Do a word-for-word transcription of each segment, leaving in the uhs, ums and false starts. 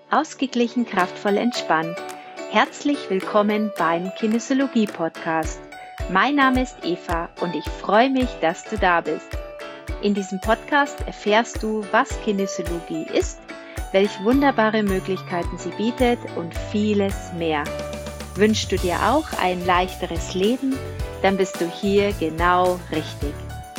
Ausgeglichen, kraftvoll, entspannt. Herzlich willkommen beim Kinesiologie-Podcast. Mein Name ist Eva und ich freue mich, dass du da bist. In diesem Podcast erfährst du, was Kinesiologie ist, welche wunderbare Möglichkeiten sie bietet und vieles mehr. Wünschst du dir auch ein leichteres Leben? Dann bist du hier genau richtig.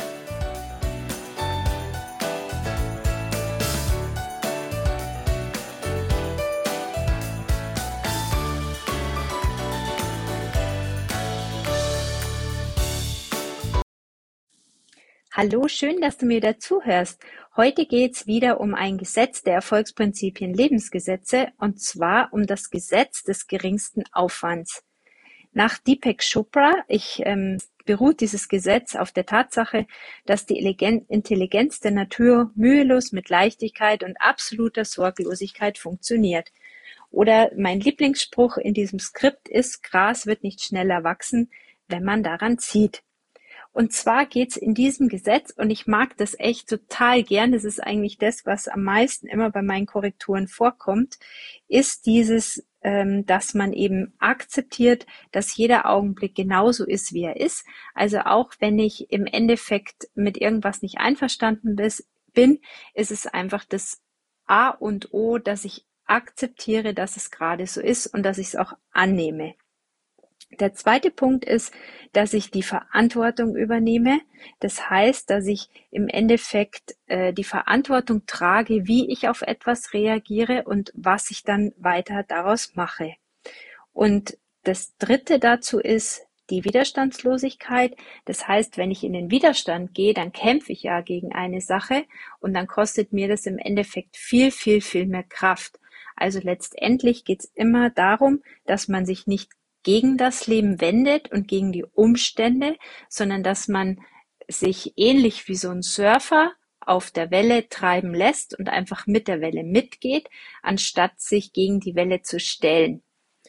Hallo, schön, dass du mir dazuhörst. Heute geht's wieder um ein Gesetz der Erfolgsprinzipien Lebensgesetze, und zwar um das Gesetz des geringsten Aufwands. Nach Deepak Chopra ich, ähm, beruht dieses Gesetz auf der Tatsache, dass die Intelligenz der Natur mühelos mit Leichtigkeit und absoluter Sorglosigkeit funktioniert. Oder mein Lieblingsspruch in diesem Skript ist: Gras wird nicht schneller wachsen, wenn man daran zieht. Und zwar geht's in diesem Gesetz, und ich mag das echt total gern, das ist eigentlich das, was am meisten immer bei meinen Korrekturen vorkommt, ist dieses, ähm, dass man eben akzeptiert, dass jeder Augenblick genauso ist, wie er ist. Also auch wenn ich im Endeffekt mit irgendwas nicht einverstanden bin, ist es einfach das A und O, dass ich akzeptiere, dass es gerade so ist und dass ich es auch annehme. Der zweite Punkt ist, dass ich die Verantwortung übernehme. Das heißt, dass ich im Endeffekt äh, die Verantwortung trage, wie ich auf etwas reagiere und was ich dann weiter daraus mache. Und das dritte dazu ist die Widerstandslosigkeit. Das heißt, wenn ich in den Widerstand gehe, dann kämpfe ich ja gegen eine Sache und dann kostet mir das im Endeffekt viel, viel, viel mehr Kraft. Also letztendlich geht es immer darum, dass man sich nicht gegen das Leben wendet und gegen die Umstände, sondern dass man sich ähnlich wie so ein Surfer auf der Welle treiben lässt und einfach mit der Welle mitgeht, anstatt sich gegen die Welle zu stellen.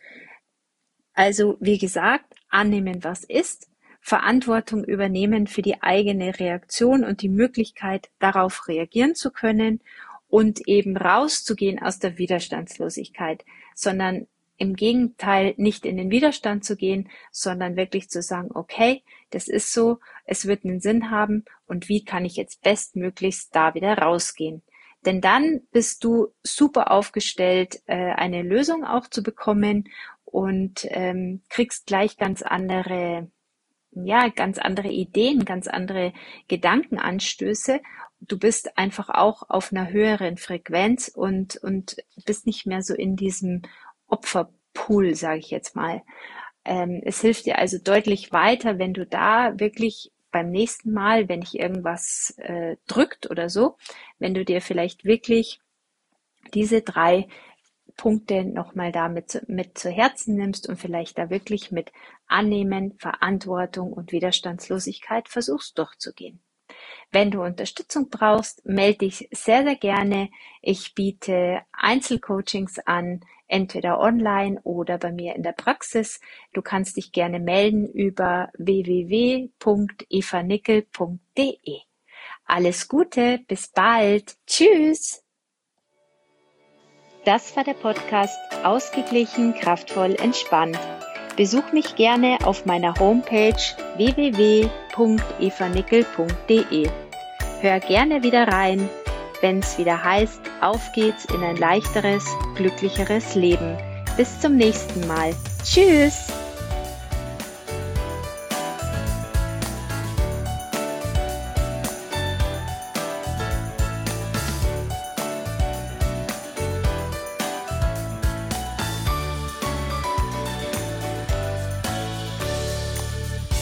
Also wie gesagt, annehmen, was ist, Verantwortung übernehmen für die eigene Reaktion und die Möglichkeit, darauf reagieren zu können und eben rauszugehen aus der Widerstandslosigkeit, sondern im Gegenteil, nicht in den Widerstand zu gehen, sondern wirklich zu sagen, okay, das ist so, es wird einen Sinn haben und wie kann ich jetzt bestmöglichst da wieder rausgehen? Denn dann bist du super aufgestellt, eine Lösung auch zu bekommen und ähm, kriegst gleich ganz andere, ja, ganz andere Ideen, ganz andere Gedankenanstöße. Du bist einfach auch auf einer höheren Frequenz und, und bist nicht mehr so in diesem Opferpool, sage ich jetzt mal. Ähm, es hilft dir also deutlich weiter, wenn du da wirklich beim nächsten Mal, wenn dich irgendwas äh, drückt oder so, wenn du dir vielleicht wirklich diese drei Punkte nochmal da mit, mit zu Herzen nimmst und vielleicht da wirklich mit Annehmen, Verantwortung und Widerstandslosigkeit versuchst durchzugehen. Wenn du Unterstützung brauchst, melde dich sehr, sehr gerne. Ich biete Einzelcoachings an, entweder online oder bei mir in der Praxis. Du kannst dich gerne melden über w w w punkt eva nickel punkt d e. Alles Gute, bis bald. Tschüss! Das war der Podcast Ausgeglichen, kraftvoll, entspannt. Besuch mich gerne auf meiner Homepage w w w punkt eva nickel punkt d e. Hör gerne wieder rein, wenn es wieder heißt, auf geht's in ein leichteres, glücklicheres Leben. Bis zum nächsten Mal. Tschüss!